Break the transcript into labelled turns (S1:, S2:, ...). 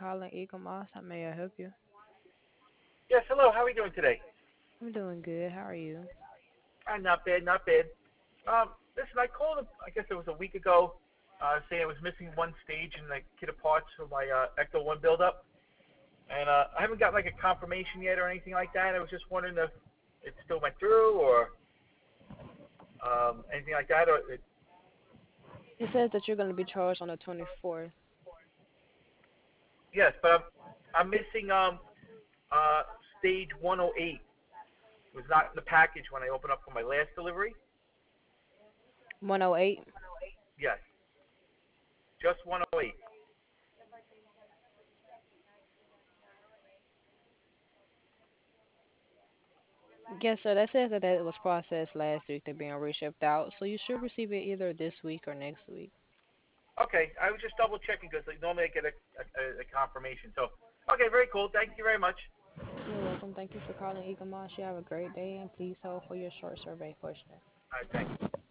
S1: calling Eagle Moss. How may I help you?
S2: Yes, hello. How are you doing today?
S1: I'm doing good. How are you?
S2: Not bad, not bad. Listen, I called, I guess it was a week ago, saying I was missing one stage in the kit of parts for my Ecto 1 buildup. And I haven't got like a confirmation yet or anything like that. I was just wondering if it still went through or anything like that.
S1: It says that you're going to be charged on the 24th.
S2: Yes, but I'm missing uh, stage 108. It was not in the package when I opened up for my last delivery.
S1: 108.
S2: Yes, just 108.
S1: Yes, sir. That says that it was processed last week. They're being reshipped out. So you should receive it either this week or next week.
S2: Okay, I was just double checking because like, normally I get a confirmation. So, okay, very cool. Thank you very much.
S1: You're welcome. Thank you for calling Eagle Moss. You have a great day, and please hold for your short survey question.
S2: All right, thanks.